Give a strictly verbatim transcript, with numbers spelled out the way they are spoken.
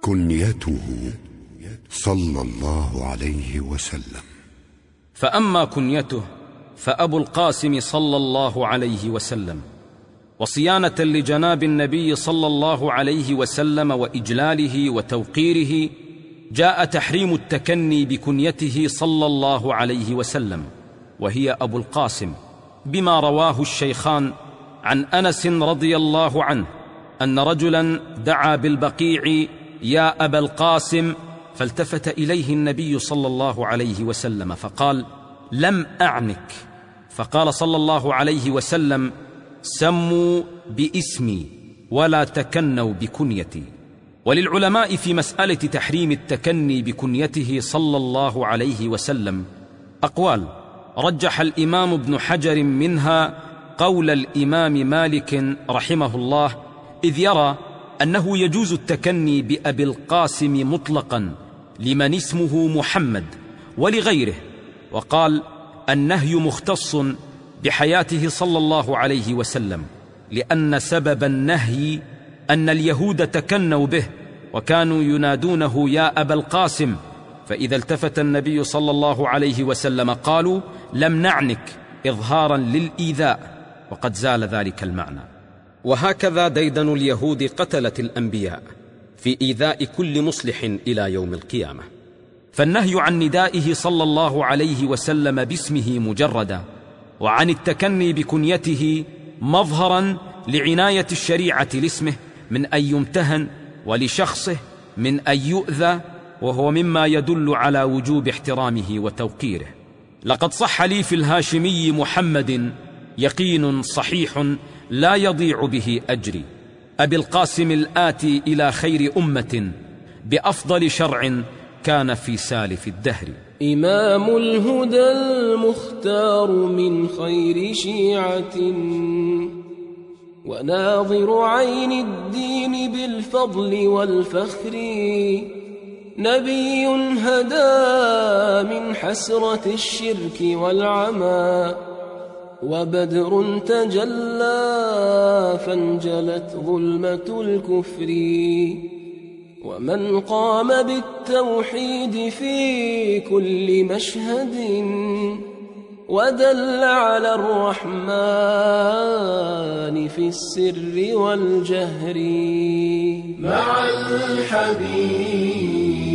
كنيته صلى الله عليه وسلم. فأما كنيته فأبو القاسم صلى الله عليه وسلم. وصيانة لجناب النبي صلى الله عليه وسلم وإجلاله وتوقيره جاء تحريم التكني بكنيته صلى الله عليه وسلم، وهي أبو القاسم، بما رواه الشيخان عن أنس رضي الله عنه أن رجلا دعا بالبقيع: يا أبا القاسم، فالتفت إليه النبي صلى الله عليه وسلم فقال: لم أعنك. فقال صلى الله عليه وسلم: سموا باسمي ولا تكنوا بكنيتي. وللعلماء في مسألة تحريم التكني بكنيته صلى الله عليه وسلم أقوال، رجح الإمام ابن حجر منها قول الإمام مالك رحمه الله، إذ يرى أنه يجوز التكني بأبي القاسم مطلقا لمن اسمه محمد ولغيره، وقال: النهي مختص بحياته صلى الله عليه وسلم، لأن سبب النهي أن اليهود تكنوا به وكانوا ينادونه يا أبا القاسم، فإذا التفت النبي صلى الله عليه وسلم قالوا: لم نعنك، إظهارا للإيذاء، وقد زال ذلك المعنى. وهكذا ديدن اليهود قتلة الأنبياء في إيذاء كل مصلح إلى يوم القيامة. فالنهي عن ندائه صلى الله عليه وسلم باسمه مجردا، وعن التكني بكنيته مظهرا لعناية الشريعة لاسمه من أن يمتهن، ولشخصه من أن يؤذى، وهو مما يدل على وجوب احترامه وتوقيره. لقد صح لي في الهاشمي محمد يقين صحيح لا يضيع به أجري، أبي القاسم الآتي إلى خير أمة بأفضل شرع كان في سالف الدهر. إمام الهدى المختار من خير شيعة، وناظر عين الدين بالفضل والفخر، نبي هدى من حسرة الشرك والعمى، وبدر تجلى فانجلت ظلمة الكفر، ومن قام بالتوحيد في كل مشهد، ودل على الرحمن في السر والجهر، مع الحبيب